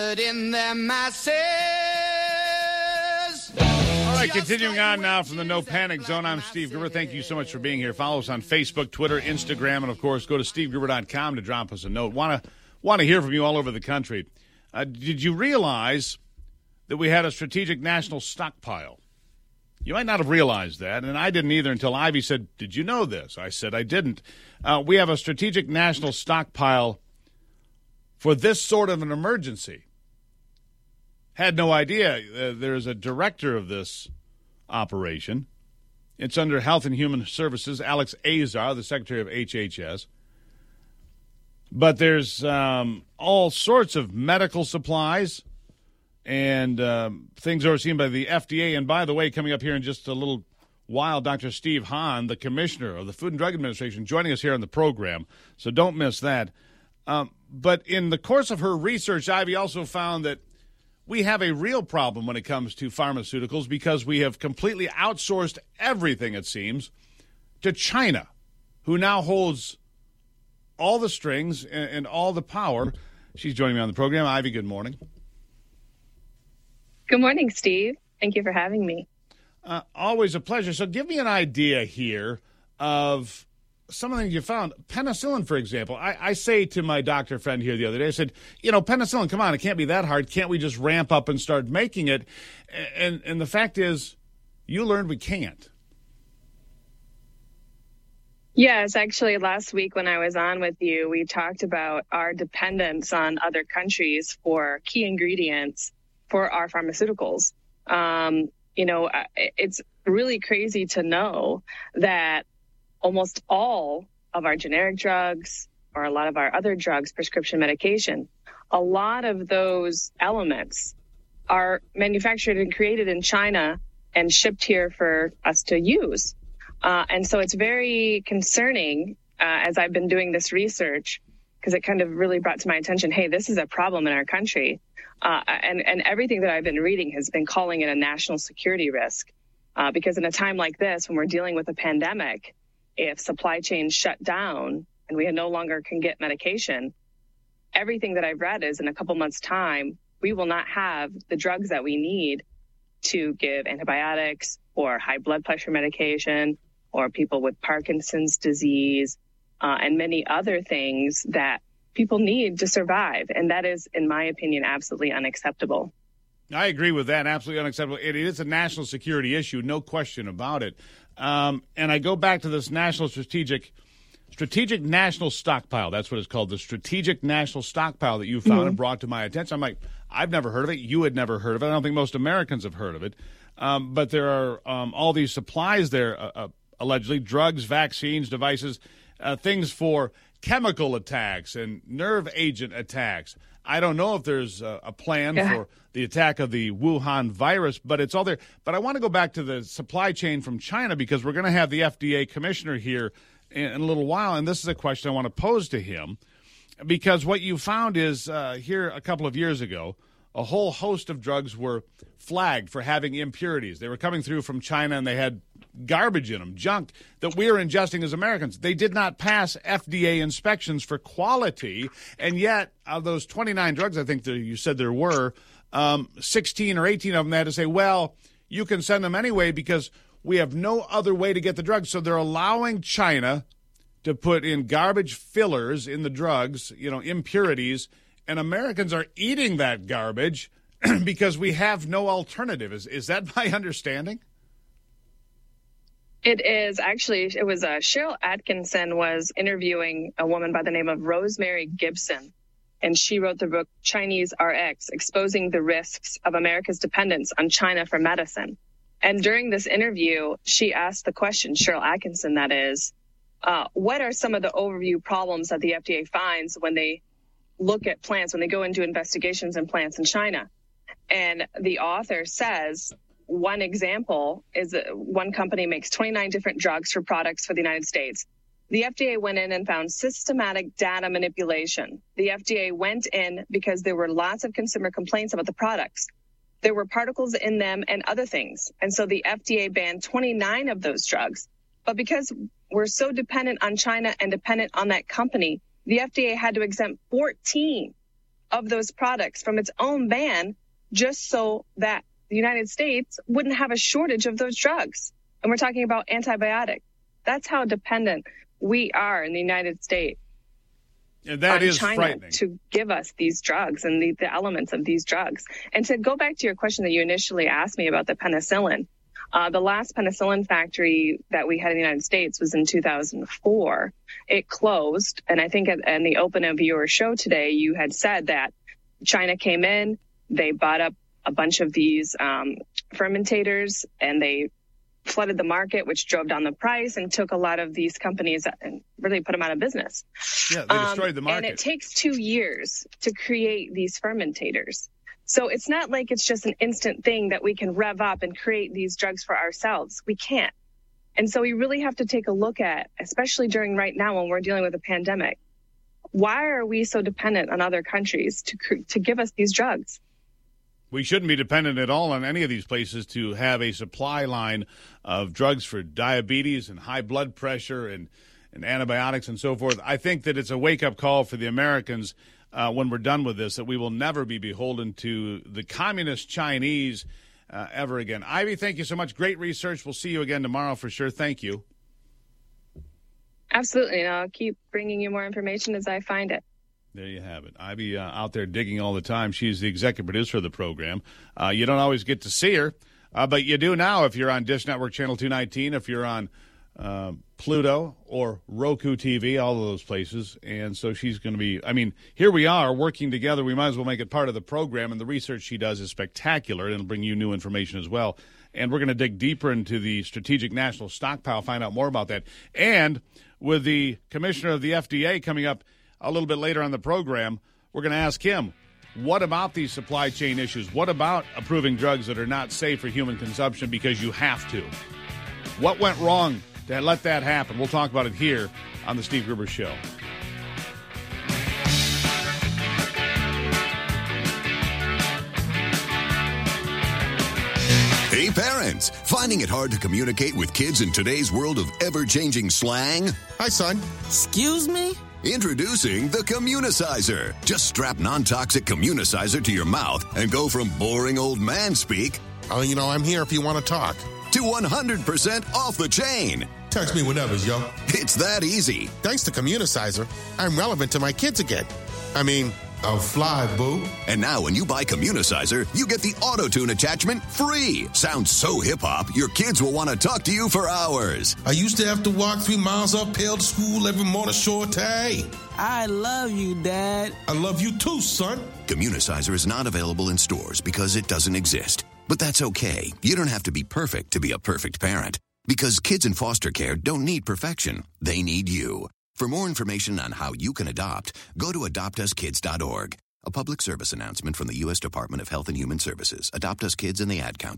gathered in their masses. All right, continuing on now from the No Panic Zone, I'm Steve Gruber. Thank you so much for being here. Follow us on Facebook, Twitter, Instagram, and, of course, go to stevegruber.com to drop us a note. Want to hear from you all over the country. Did you realize that we had a strategic national stockpile? You might not have realized that, and I didn't either until Ivy said, did you know this? I said I didn't. We have a strategic national stockpile for this sort of an emergency. Had no idea. There's a director of this operation. It's under Health and Human Services, Alex Azar, the Secretary of HHS. But there's all sorts of medical supplies and things overseen by the FDA. And by the way, coming up here in just a little while, Dr. Steve Hahn, the Commissioner of the Food and Drug Administration, joining us here on the program. So don't miss that. But in the course of her research, Ivy also found that we have a real problem when it comes to pharmaceuticals because we have completely outsourced everything, it seems, to China, who now holds all the strings and all the power. She's joining me on the program. Ivy, good morning. Good morning, Steve. Thank you for having me. Always a pleasure. So give me an idea here of some of the things you found. Penicillin, for example. I say to my doctor friend here the other day, I said, penicillin, come on, it can't be that hard. Can't we just ramp up and start making it? And the fact is, you learned we can't. Yes, actually, last week when I was on with you, we talked about our dependence on other countries for key ingredients for our pharmaceuticals. It's really crazy to know that almost all of our generic drugs or a lot of our other drugs, prescription medication, a lot of those elements are manufactured and created in China and shipped here for us to use. And so it's very concerning as I've been doing this research, because it kind of really brought to my attention, hey, this is a problem in our country. And everything that I've been reading has been calling it a national security risk. Because in a time like this, when we're dealing with a pandemic, if supply chains shut down and we no longer can get medication, everything that I've read is in a couple months' time, we will not have the drugs that we need to give antibiotics or high blood pressure medication or people with Parkinson's disease and many other things that people need to survive. And that is, in my opinion, absolutely unacceptable. I agree with that. Absolutely unacceptable. It is a national security issue, no question about it. And I go back to this national strategic national stockpile. That's what it's called, the strategic national stockpile that you found and brought to my attention. I'm like, I've never heard of it. You had never heard of it. I don't think most Americans have heard of it. But there are all these supplies there, allegedly, drugs, vaccines, devices, things for chemical attacks and nerve agent attacks. I don't know if there's a plan for the attack of the Wuhan virus, but it's all there. But I want to go back to the supply chain from China because we're going to have the FDA commissioner here in a little while, and this is a question I want to pose to him because what you found is here a couple of years ago, a whole host of drugs were flagged for having impurities. They were coming through from China, and they had garbage in them, junk that we are ingesting as Americans. They did not pass FDA inspections for quality, and yet of those 29 drugs, I think you said there were, 16 or 18 of them had to say, well, you can send them anyway because we have no other way to get the drugs. So they're allowing China to put in garbage fillers in the drugs, impurities, and Americans are eating that garbage because we have no alternative. Is that my understanding? It is. Actually, it was Cheryl Atkinson was interviewing a woman by the name of Rosemary Gibson, and she wrote the book Chinese RX, Exposing the Risks of America's Dependence on China for Medicine. And during this interview, she asked the question, Cheryl Atkinson, that is, what are some of the overview problems that the FDA finds when they look at plants, when they go into investigations in plants in China? And the author says, one example is that one company makes 29 different drugs for products for the United States. The FDA went in and found systematic data manipulation. The FDA went in because there were lots of consumer complaints about the products. There were particles in them and other things. And so the FDA banned 29 of those drugs. But because we're so dependent on China and dependent on that company, the FDA had to exempt 14 of those products from its own ban just so that the United States wouldn't have a shortage of those drugs. And we're talking about antibiotics. That's how dependent we are in the United States. And that is China frightening. To give us these drugs and the elements of these drugs. And to go back to your question that you initially asked me about the penicillin, the last penicillin factory that we had in the United States was in 2004. It closed. And I think in the open of your show today, you had said that China came in, they bought up a bunch of these fermentators, and they flooded the market, which drove down the price and took a lot of these companies and really put them out of business. Yeah, they destroyed the market. And it takes 2 years to create these fermentators. So it's not like it's just an instant thing that we can rev up and create these drugs for ourselves. We can't. And so we really have to take a look at, especially during right now when we're dealing with a pandemic, why are we so dependent on other countries to give us these drugs? We shouldn't be dependent at all on any of these places to have a supply line of drugs for diabetes and high blood pressure and antibiotics and so forth. I think that it's a wake-up call for the Americans when we're done with this, that we will never be beholden to the communist Chinese ever again. Ivy, thank you so much. Great research. We'll see you again tomorrow for sure. Thank you. Absolutely. And I'll keep bringing you more information as I find it. There you have it. Ivy out there digging all the time. She's the executive producer of the program. You don't always get to see her, but you do now if you're on Dish Network Channel 219, if you're on Pluto or Roku TV, all of those places. And so she's going to be, I mean, here we are working together. We might as well make it part of the program. And the research she does is spectacular. And it'll bring you new information as well. And we're going to dig deeper into the Strategic National Stockpile, find out more about that. And with the commissioner of the FDA coming up a little bit later on the program, we're going to ask him, what about these supply chain issues? What about approving drugs that are not safe for human consumption because you have to? What went wrong to let that happen? We'll talk about it here on The Steve Gruber Show. Hey parents, finding it hard to communicate with kids in today's world of ever-changing slang? Hi, son. Excuse me? Introducing the Communicizer. Just strap non-toxic Communicizer to your mouth and go from boring old man speak, I'm here if you want to talk, to 100% off the chain. Text me whenever, yo. It's that easy. Thanks to Communicizer, I'm relevant to my kids again. I'll fly, boo. And now when you buy Communicizer, you get the auto-tune attachment free. Sounds so hip-hop, your kids will want to talk to you for hours. I used to have to walk 3 miles uphill to school every morning, shorty. I love you, Dad. I love you too, son. Communicizer is not available in stores because it doesn't exist. But that's okay. You don't have to be perfect to be a perfect parent. Because kids in foster care don't need perfection. They need you. For more information on how you can adopt, go to adoptuskids.org. A public service announcement from the U.S. Department of Health and Human Services. Adopt Us Kids and the Ad Council.